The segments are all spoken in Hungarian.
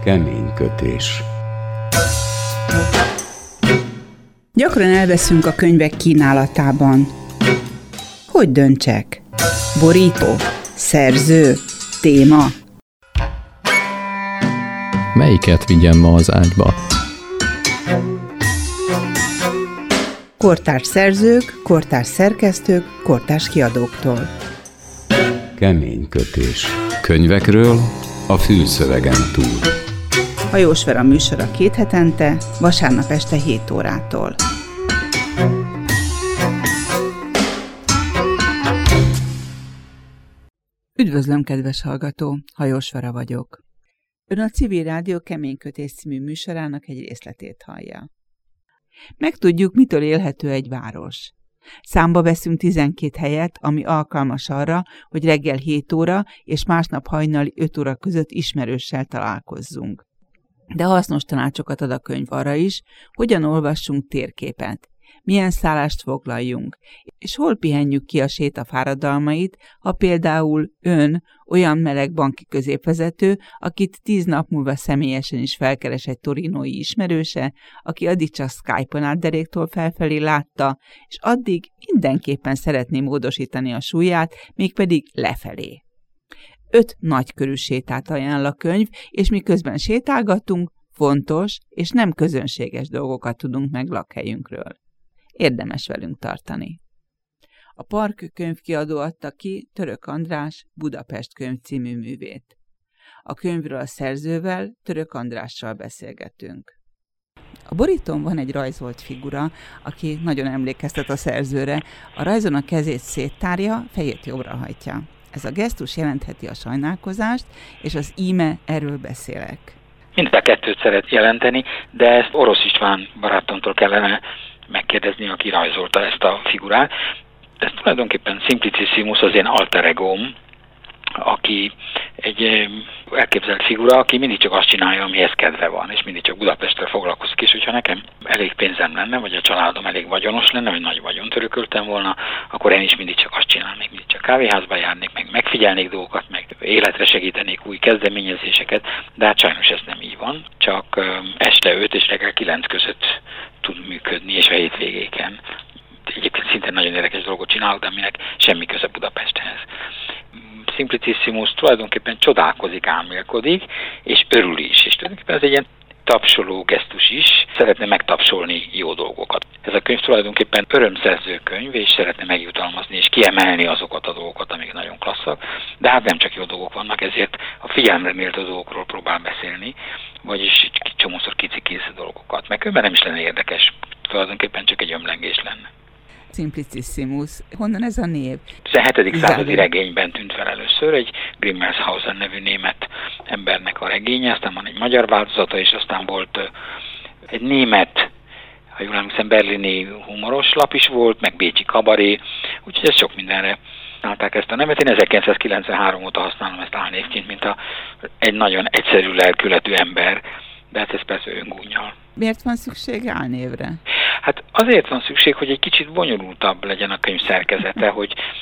Kemény kötés. Gyakran elveszünk a könyvek kínálatában. Hogy döntsek? Borító? Szerző? Téma? Melyiket vigyem ma az ágyba? Kortárs szerzők, kortárs szerkesztők, kortárs kiadóktól. Kemény kötés. Könyvekről a fülszövegen túl. Hajós Vera műsora 2 hetente, vasárnap este 7 órától. Üdvözlöm, kedves hallgató! Hajós Vera vagyok. Ön a Civil Rádió Kemény kötés című műsorának egy részletét hallja. Megtudjuk, mitől élhető egy város. Számba veszünk 12 helyet, ami alkalmas arra, hogy reggel 7 óra és másnap hajnali 5 óra között ismerőssel találkozzunk. De hasznos tanácsokat ad a könyv arra is, hogyan olvassunk térképet, milyen szállást foglaljunk, és hol pihenjük ki a sétafáradalmait, ha például ön olyan meleg banki középvezető, akit 10 nap múlva személyesen is felkeres egy torinói ismerőse, aki addig csak Skype-on át deréktől felfelé látta, és addig mindenképpen szeretné módosítani a súlyát, mégpedig lefelé. 5 nagykörű sétát ajánl a könyv, és miközben sétálgatunk, fontos és nem közönséges dolgokat tudunk meg lakhelyünkről. Érdemes velünk tartani. A Park könyvkiadó adta ki Török András Budapest könyv című művét. A könyvről a szerzővel, Török Andrással beszélgetünk. A borítón van egy rajzolt figura, aki nagyon emlékeztet a szerzőre. A rajzon a kezét széttárja, fejét jobbra hajtja. Ez a gesztus jelentheti a sajnálkozást, és az íme erről beszélek. Mind a kettőt szeret jelenteni, de ezt Orosz István barátomtól kellene megkérdezni, aki rajzolta ezt a figurát. Ez tulajdonképpen Simplicissimus, az én alter egóm, aki egy elképzelt figura, aki mindig csak azt csinálja, amihez kedve van, és mindig csak Budapesttel foglalkozik, és hogyha nekem elég pénzem lenne, vagy a családom elég vagyonos lenne, vagy nagy vagyont örököltem volna, akkor én is mindig csak azt csinálnék, mindig csak kávéházba járnék, meg megfigyelnék dolgokat, meg életre segítenék új kezdeményezéseket, de hát sajnos ez nem így van, csak este 5 és reggel 9 között tud működni, és a hétvégéken. Egyébként szintén nagyon érdekes dolgot csinálok, de aminek semmi köze Budapesthez. Simplicissimus tulajdonképpen csodálkozik, álmélkodik, és örül is. És tulajdonképpen ez egy ilyen tapsoló gesztus is, szeretne megtapsolni jó dolgokat. Ez a könyv tulajdonképpen örömszerző könyv, és szeretne megjutalmazni és kiemelni azokat a dolgokat, amik nagyon klasszak, de hát nem csak jó dolgok vannak, ezért a figyelemre méltó dolgokról próbál beszélni, vagyis egy csomószor kicsi-kész dolgokat. Meg különben nem is lenne érdekes, tulajdonképpen csak egy ömlengés lenne. Simplicissimus. Honnan ez a név? 17. századi regényben tűnt fel először, egy Grimmelshausen nevű német embernek a regénye, aztán van egy magyar változata, és aztán volt egy német, ha jól emlékszem, berlini humoros lap is volt, meg bécsi kabaré, úgyhogy ez sok mindenre használták ezt a nevet. Én 1993 óta használom ezt álnévként, mint egy nagyon egyszerű lelkületű ember, de hát ez persze öngúnnyal. Miért van szükség álnévre? Hát azért van szükség, hogy egy kicsit bonyolultabb legyen a könyv szerkezete,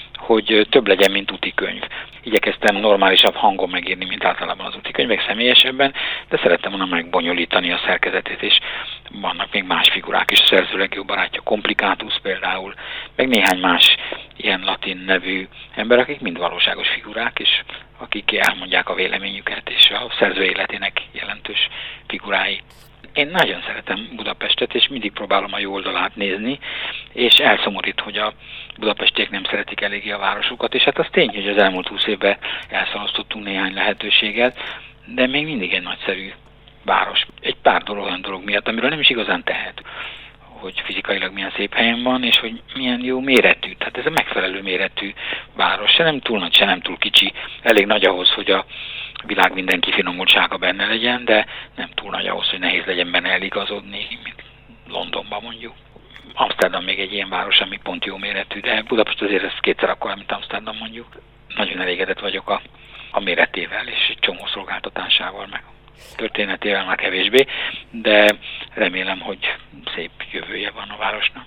hogy több legyen, mint útikönyv. Igyekeztem normálisabb hangon megírni, mint általában az útikönyvek, személyesebben, de szerettem volna megbonyolítani a szerkezetét, és vannak még más figurák is, a szerző legjobb barátja, Complicatus például, meg néhány más ilyen latin nevű ember, akik mind valóságos figurák, és akik elmondják a véleményüket, és a szerző életének jelentős figurái. Én nagyon szeretem Budapestet, és mindig próbálom a jó oldalát nézni, és elszomorít, hogy a budapestiek nem szeretik eléggé a városukat, és hát az tény, hogy az elmúlt 20 évben elszalasztottunk néhány lehetőséget, de még mindig egy nagyszerű város. Egy pár olyan dolog miatt, amiről nem is igazán tehet, hogy fizikailag milyen szép helyen van, és hogy milyen jó méretű. Tehát ez a megfelelő méretű város. Se nem túl nagy, se nem túl kicsi. Elég nagy ahhoz, hogy a világ minden kifinomultsága benne legyen, de nem túl nagy ahhoz, hogy nehéz legyen benne eligazodni, mint Londonban mondjuk. Amsterdam még egy ilyen város, ami pont jó méretű, de Budapest azért ez 2-szer akkora, mint Amsterdam mondjuk. Nagyon elégedett vagyok a méretével és egy csomó szolgáltatásával, meg történetével már kevésbé, de remélem, hogy szép jövője van a városnak.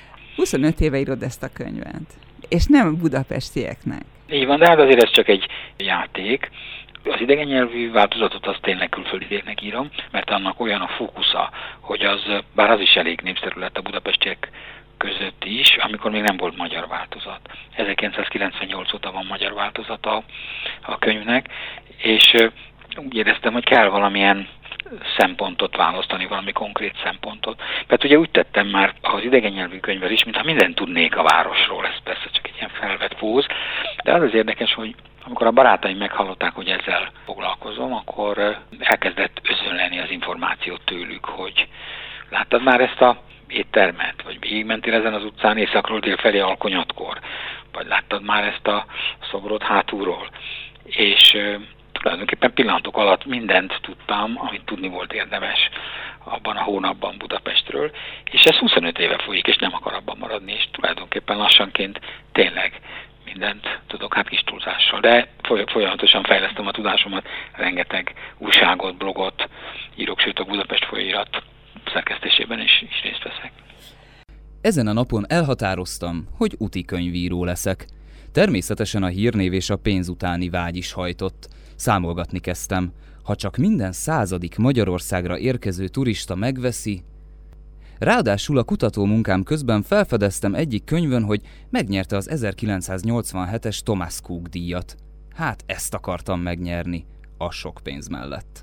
25 éve írod ezt a könyvet, és nem budapestieknek. Így van, de hát azért ez csak egy játék. Az idegen nyelvű változatot azt tényleg külföldieknek írom, mert annak olyan a fókusza, hogy bár az is elég népszerű lett a budapestiek között is, amikor még nem volt magyar változat. 1998 óta van magyar változata a könyvnek, és úgy éreztem, hogy kell valamilyen szempontot választani, valami konkrét szempontot. Mert ugye úgy tettem már az idegen nyelvű könyvvel is, mintha mindent tudnék a városról, ez persze csak egy ilyen felvett póz, de az érdekes, hogy amikor a barátaim meghallották, hogy ezzel foglalkozom, akkor elkezdett özönleni az információt tőlük, hogy láttad már ezt a éttermet, vagy végigmentél ezen az utcán északról délfelé alkonyatkor, vagy láttad már ezt a szobrot hátulról. És tulajdonképpen pillanatok alatt mindent tudtam, amit tudni volt érdemes abban a hónapban Budapestről, és ez 25 éve folyik, és nem akar abban maradni, és tulajdonképpen lassanként tényleg mindent tudok, hát kis túlzással, de folyamatosan fejlesztem a tudásomat, rengeteg újságot, blogot írok, sőt a Budapest folyóirat szerkesztésében is részt veszek. Ezen a napon elhatároztam, hogy utikönyvíró leszek. Természetesen a hírnév és a pénz utáni vágy is hajtott. Számolgatni kezdtem. Ha csak minden 100. Magyarországra érkező turista megveszi... Ráadásul a kutatómunkám közben felfedeztem egyik könyvön, hogy megnyerte az 1987-es Thomas Cook díjat. Hát ezt akartam megnyerni, a sok pénz mellett.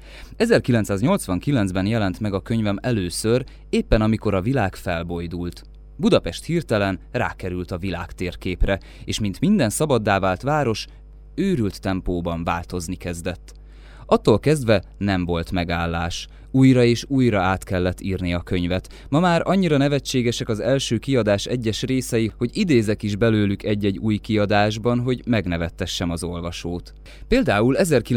1989-ben jelent meg a könyvem először, éppen amikor a világ felbojdult. Budapest hirtelen rákerült a világ térképre, és mint minden szabaddá vált város, őrült tempóban változni kezdett. Attól kezdve nem volt megállás. Újra és újra át kellett írni a könyvet. Ma már annyira nevetségesek az első kiadás egyes részei, hogy idézek is belőlük egy-egy új kiadásban, hogy megnevettessem az olvasót. Például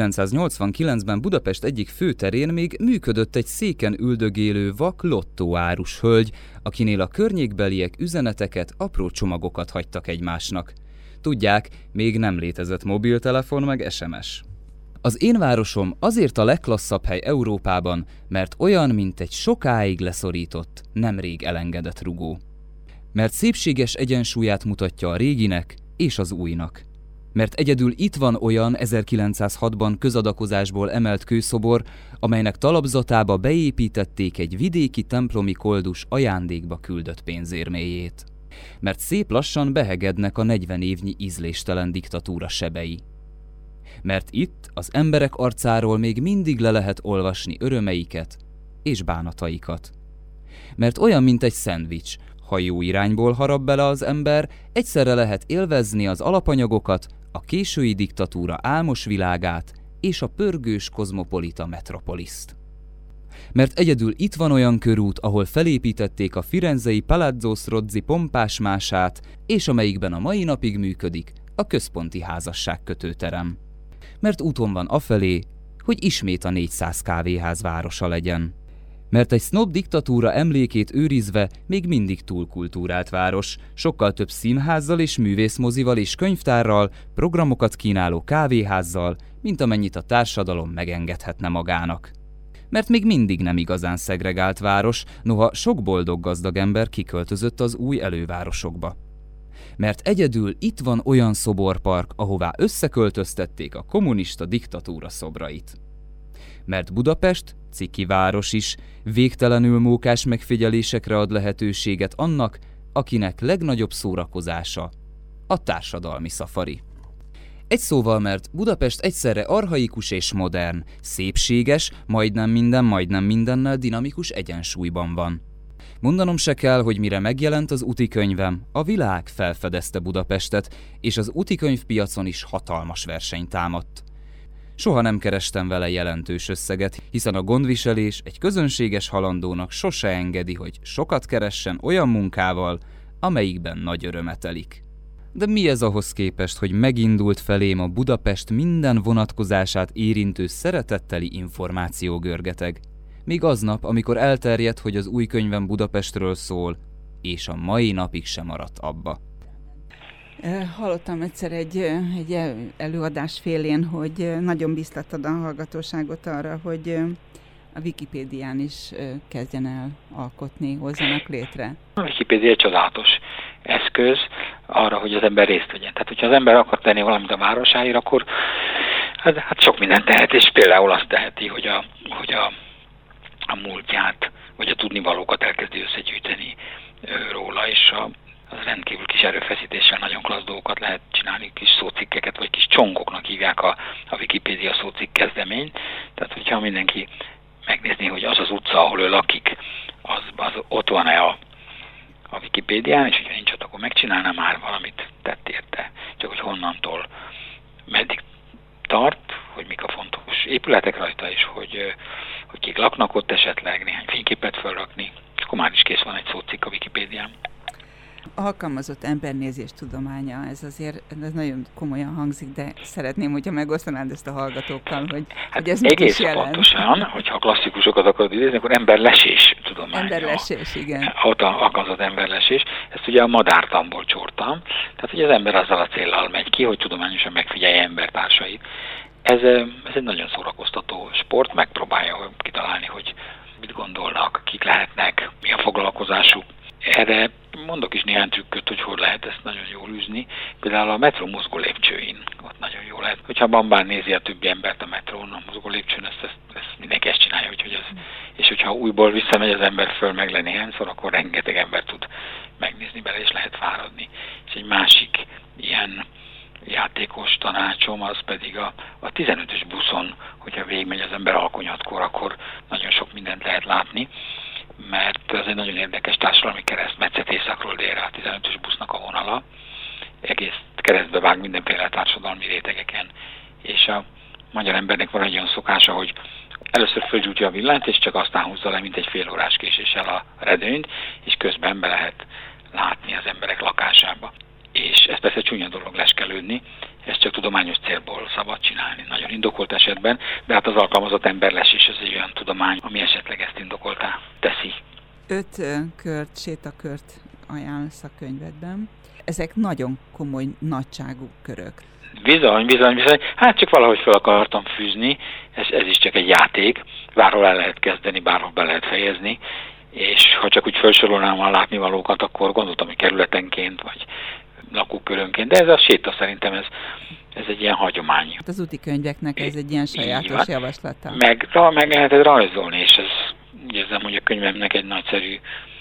1989-ben Budapest egyik főterén még működött egy széken üldögélő vak lottóárus hölgy, akinél a környékbeliek üzeneteket, apró csomagokat hagytak egymásnak. Tudják, még nem létezett mobiltelefon meg SMS. Az én városom azért a legklasszabb hely Európában, mert olyan, mint egy sokáig leszorított, nemrég elengedett rugó. Mert szépséges egyensúlyát mutatja a réginek és az újnak. Mert egyedül itt van olyan 1906-ban közadakozásból emelt kőszobor, amelynek talapzatába beépítették egy vidéki templomi koldus ajándékba küldött pénzérméjét. Mert szép lassan behegednek a 40 évnyi ízléstelen diktatúra sebei. Mert itt az emberek arcáról még mindig le lehet olvasni örömeiket és bánataikat. Mert olyan, mint egy szendvics, ha jó irányból harap bele az ember, egyszerre lehet élvezni az alapanyagokat, a késői diktatúra álmos világát és a pörgős kozmopolita metropoliszt. Mert egyedül itt van olyan körút, ahol felépítették a firenzei Palazzo Strozzi pompásmását, és amelyikben a mai napig működik a központi házasságkötőterem. Mert úton van afelé, hogy ismét a 400 kávéház városa legyen. Mert egy sznob diktatúra emlékét őrizve még mindig túlkultúrált város, sokkal több színházzal és művészmozival és könyvtárral, programokat kínáló kávéházzal, mint amennyit a társadalom megengedhetne magának. Mert még mindig nem igazán szegregált város, noha sok boldog gazdag ember kiköltözött az új elővárosokba. Mert egyedül itt van olyan szoborpark, ahová összeköltöztették a kommunista diktatúra szobrait. Mert Budapest, ciki város is, végtelenül mókás megfigyelésekre ad lehetőséget annak, akinek legnagyobb szórakozása a társadalmi szafari. Egy szóval, mert Budapest egyszerre archaikus és modern, szépséges, majdnem mindennel dinamikus egyensúlyban van. Mondanom se kell, hogy mire megjelent az utikönyvem, a világ felfedezte Budapestet, és az utikönyvpiacon is hatalmas verseny támadt. Soha nem kerestem vele jelentős összeget, hiszen a gondviselés egy közönséges halandónak sose engedi, hogy sokat keressen olyan munkával, amelyikben nagy öröme telik. De mi ez ahhoz képest, hogy megindult felém a Budapest minden vonatkozását érintő szeretetteli információgörgeteg? Még aznap, amikor elterjedt, hogy az új könyvem Budapestről szól, és a mai napig sem maradt abba. Hallottam egyszer egy előadás félén, hogy nagyon biztattad a hallgatóságot arra, hogy a Wikipédián is kezdjen el alkotni, hozzanak létre. A Wikipédia egy csodálatos eszköz arra, hogy az ember részt vegyen. Tehát, hogyha az ember akar tenni valamit a városáért, akkor Hát sok mindent tehet, és például azt teheti, hogy a múltját, vagy a tudnivalókat elkezdi összegyűjteni róla, és az rendkívül kis erőfeszítéssel nagyon klassz dolgokat lehet csinálni, kis szócikkeket, vagy kis csongoknak hívják a Wikipédia szócikk kezdeményt. Tehát, hogyha mindenki megnézni, hogy az utca, ahol ő lakik, az ott van-e a Wikipédián, és hogyha nincs ott, akkor megcsinálna már valamit tett érte. Csak hogy honnantól meddig tart, hogy mik a fontos épületek rajta, és hogy kik laknak ott esetleg, néhány fényképet felrakni, és akkor már is kész van egy szócikk a Wikipédián. Alkalmazott embernézés tudománya, ez nagyon komolyan hangzik, de szeretném, hogyha megosztanád ezt a hallgatókkal, hogy ez mit is jelent. Pontosan, hogyha a klasszikusokat akarod idézni, akkor emberlesés tudománya. Emberlesés, igen. Ott alkalmazott emberlesés. Ezt ugye a madártamból csortam. Tehát, hogy az ember azzal a céllal megy ki, hogy tudományosan megfigyelje embertársait. Ez egy nagyon szórakoztató sport, megpróbálja kitalálni, hogy mit gondolnak, kik lehetnek, mi a foglalkozásuk. Erre mondok is néhány trükköt, hogy lehet ezt nagyon jól űzni. Például a metró mozgó lépcsőin, ott nagyon jól lehet. Hogyha bambán nézi a többi embert a metrón, a mozgó lépcsőn, ezt mindenki ezt csinálja, és hogyha újból visszamegy az ember föl meg le néhányszor, akkor rengeteg ember tud megnézni bele, és lehet fáradni. És egy másik ilyen játékos tanácsom, az pedig a 15-ös buszon, hogyha végigmegy az ember alkonyatkor, akkor nagyon sok mindent lehet látni, mert ez egy nagyon érdekes társadalmi keresztmetszet északról délre, a 15-ös busznak a vonala. Egész keresztbe vág mindenféle társadalmi rétegeken. És a magyar embernek van egy olyan szokása, hogy először fölgyújtja a villanyt, és csak aztán húzza le, mint egy fél órás késéssel a redőnyt, és közben be lehet látni az emberek lakásába. És ez persze csúnya dolog leskelődni, ezt csak tudományos célból szabad csinálni, nagyon indokolt esetben, de hát az alkalmazott emberlesés az egy olyan tudomány, ami esetleg ezt indokoltá teszi. 5 sétakört ajánlsz a könyvedben. Ezek nagyon komoly nagyságú körök. Bizony. Hát csak valahogy fel akartam fűzni, ez is csak egy játék, bárhol el lehet kezdeni, bárhol be lehet fejezni, és ha csak úgy felsorolnám a látnivalókat, akkor gondoltam, hogy kerületenként, vagy lakókörönként, de ez a séta szerintem ez egy ilyen hagyomány. Az úti könyveknek ez egy ilyen sajátos javaslata. Meg lehetett rajzolni, és ez úgy érzem, hogy a könyvemnek egy nagyszerű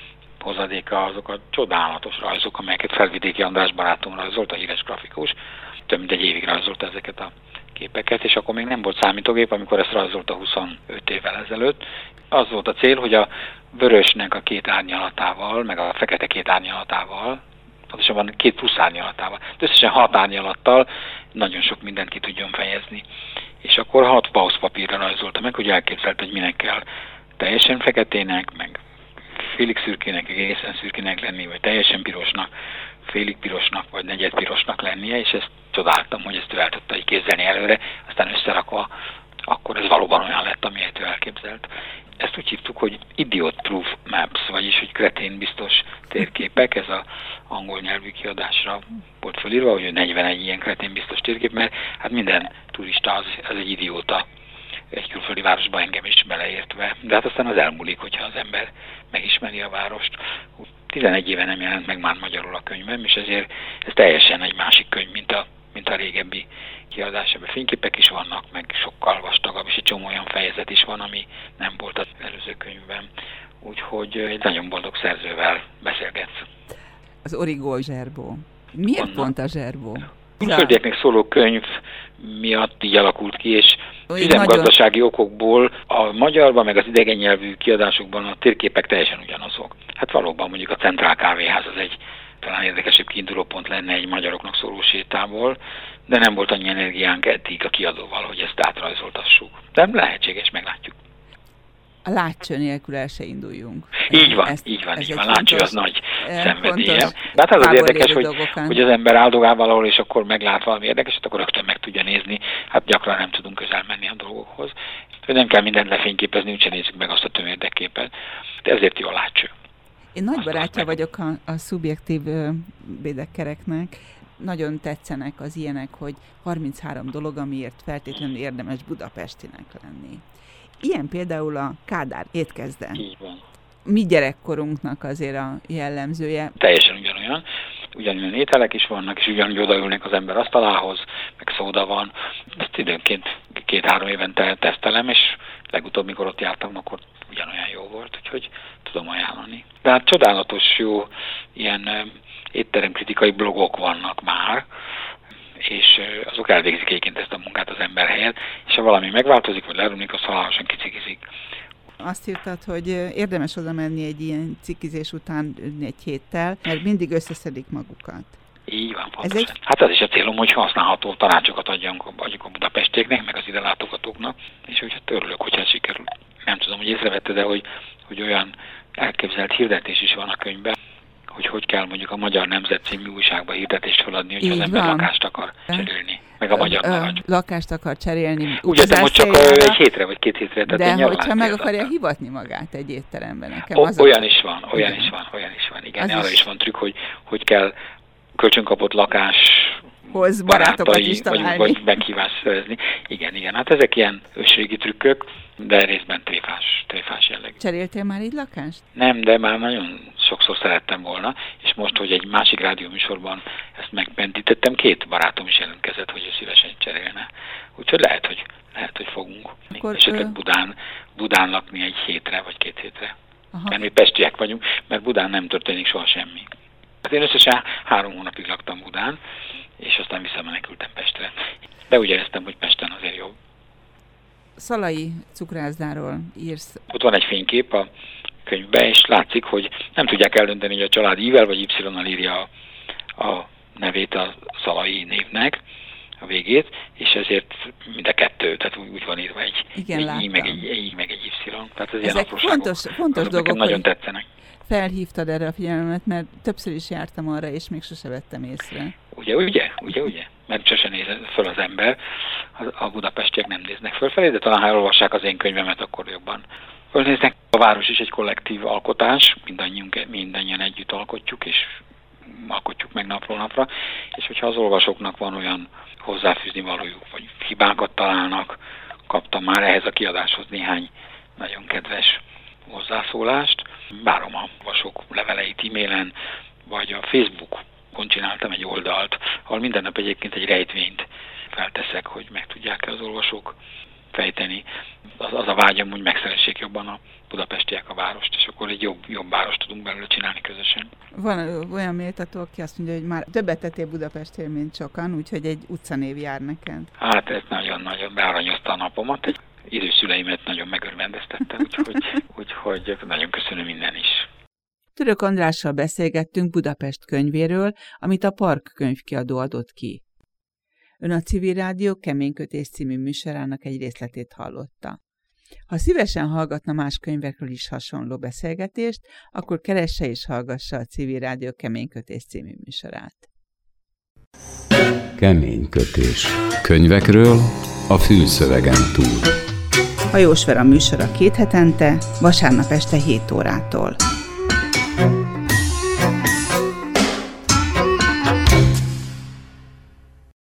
hozadéka azok a csodálatos rajzok, amelyeket Felvidéki András barátom rajzolt, a híres grafikus. Több mint egy évig rajzolta ezeket a képeket, és akkor még nem volt számítógép, amikor ezt rajzolta 25 évvel ezelőtt. Az volt a cél, hogy a vörösnek a 2 árnyalatával, meg a fekete 2 árnyalatával, pontosabban 2 plusz árnyalatával, de összesen 6 árnyalattal nagyon sok mindent ki tudjon fejezni. És akkor 6 pauszpapírra rajzolta meg, hogy elképzelte, hogy minek kell teljesen feketének, meg félig szürkének, egészen szürkének lenni, vagy teljesen pirosnak, félig pirosnak, vagy negyed pirosnak lennie, és ezt csodáltam, hogy ezt ő el tudta így képzelni előre, aztán összerakva, akkor ez valóban olyan lett, amilyet ő elképzelt. Ezt úgy hívtuk, hogy idiot proof maps, vagyis hogy kretén biztos térképek, ez az angol nyelvű kiadásra volt felírva, hogy 41 ilyen kretén biztos térkép, mert hát minden turista az egy idióta, egy külföldi városba, engem is beleértve. De hát aztán az elmúlik, hogyha az ember megismeri a várost. 11 éve nem jelent meg már magyarul a könyvem, és ezért ez teljesen egy másik könyv, mint a régebbi kiadásában. Fényképek is vannak, meg sokkal vastagabb, és egy csomó olyan fejezet is van, ami nem volt az előző könyvben. Úgyhogy egy nagyon boldog szerzővel beszélgetsz. Az Origo zserbó. Miért pont a zserbó? Külföldieknek szóló könyv miatt így alakult ki, és üzemgazdasági okokból a magyarban, meg az idegen nyelvű kiadásokban a térképek teljesen ugyanazok. Hát valóban mondjuk a Centrál Kávéház az egy talán érdekesebb kiindulópont lenne egy magyaroknak szóló sétából, de nem volt annyi energiánk eddig a kiadóval, hogy ezt átrajzoltassuk. De lehetséges, meglátjuk. A látcső nélkül el se induljunk. Így van. Látcső az nagy szenvedélyem. De hát az érdekes, hogy az ember áldogál valahol, és akkor meglát valami érdekeset, akkor rögtön meg tudja nézni. Hát gyakran nem tudunk közel menni a dolgokhoz. Nem kell mindent lefényképezni, úgyse nézzük meg azt a tömérdeképet. De ezért jó a látcső. Én nagy barátja vagyok a szubjektív bédekkereknek. Nagyon tetszenek az ilyenek, hogy 33 dolog, amiért feltétlenül érdemes budapestinek lenni. Ilyen például a Kádár étkezde. Így van. Mi gyerekkorunknak azért a jellemzője. Teljesen ugyanolyan ételek is vannak, és ugyanúgy odaülnek az ember asztalához, meg szóda van. ezt időnként 2-3 évente tesztelem, és legutóbb, mikor ott jártam, akkor ugyanolyan jó volt, úgyhogy tudom ajánlani. De hát csodálatos jó ilyen étteremkritikai blogok vannak már, és azok elvégzik egyébként ezt a munkát az ember helyett, és ha valami megváltozik, vagy leromlik, az halálosan kicikizik. Azt írtad, hogy érdemes oda menni egy ilyen cikizés után egy héttel, mert mindig összeszedik magukat. Így van, pontosan. Hát az is a célom, hogy használható tanácsokat adjunk a budapestieknek, meg az ide látogatóknak, és hogy örülök, hogyha sikerül. Nem tudom, hogy észrevette, de hogy olyan elképzelt hirdetés is van a könyvben, hogy kell mondjuk a Magyar Nemzet című újságba hirdetést feladni, hogyha az ember lakást akar cserélni, meg a magyar narancs. Lakást akar cserélni. Úgy értem, hogy csak egy hétre vagy 2 hétre. De hogyha meg akarja hivatni magát egy étteremben, nekem olyan is van. Igen, arra is van trükk, hogy kell kölcsönkapott lakáshoz barátokat is találni. Vagy meghívást szerezni. Igen, hát ezek ilyen ősrégi trükkök, de részben tréfás jellegű. Cseréltél már így lakást? Nem, de már nagyon sokszor szerettem volna, és most, hogy egy másik rádióműsorban ezt megpendítettem, 2 barátom is jelentkezett, hogy ő szívesen cserélne. Úgyhogy lehet, hogy fogunk. És Budán lakni egy hétre, vagy 2 hétre. Aha. Mert mi pestiek vagyunk, mert Budán nem történik soha semmi. Hát én összesen 3 hónapig laktam Budán, és aztán visszamenekültem Pestre. De úgy éreztem, hogy Pesten azért jobb. Szalai cukrászdáról írsz. Ott van egy fénykép a könyvben, és látszik, hogy nem tudják eldönteni, hogy a család I-vel vagy Y-nal írja a nevét a Szalai névnek, a végét, és ezért mind a 2, tehát úgy van írva egy I, meg egy Y. Tehát ez ezek fontos dolgok, nagyon tetszenek. Felhívtad erre a figyelmet, mert többször is jártam arra, és még sose vettem észre. Ugye? Mert sose néz föl az ember, a budapestiek nem néznek fölfelé, de talán ha elolvassák az én könyvemet, akkor jobban fölnéznek. A város is egy kollektív alkotás, mindannyian együtt alkotjuk, és alkotjuk meg napról napra, és hogyha az olvasóknak van olyan hozzáfűzni valójuk, vagy hibákat találnak, kaptam már ehhez a kiadáshoz néhány nagyon kedves hozzászólást. Várom a olvasók leveleit e-mailen, vagy a Facebookon csináltam egy oldalt, ahol minden nap egyébként egy rejtvényt felteszek, hogy meg tudják-e az olvasók fejteni. Az a vágyam, hogy megszeressék jobban a budapestiek a várost, és akkor egy jobb várost tudunk belőle csinálni közösen. Van olyan méltató, aki azt mondja, hogy már többet tettél Budapestről, mint sokan, úgyhogy egy utcanév jár neked. Hát ez nagyon-nagyon bearanyozta a napomat. Egy idős szüleimet nagyon megörvendeztette, úgyhogy nagyon köszönöm minden is. Török Andrással beszélgettünk Budapest könyvéről, amit a Park könyvkiadó adott ki. Ön a Civil Rádió Keménykötés című műsorának egy részletét hallotta. Ha szívesen hallgatna más könyvekről is hasonló beszélgetést, akkor keresse és hallgassa a Civil Rádió Keménykötés című műsorát. Keménykötés. Könyvekről a fülszövegen túl. Hajós Vera műsora 2 hetente, vasárnap este 7 órától.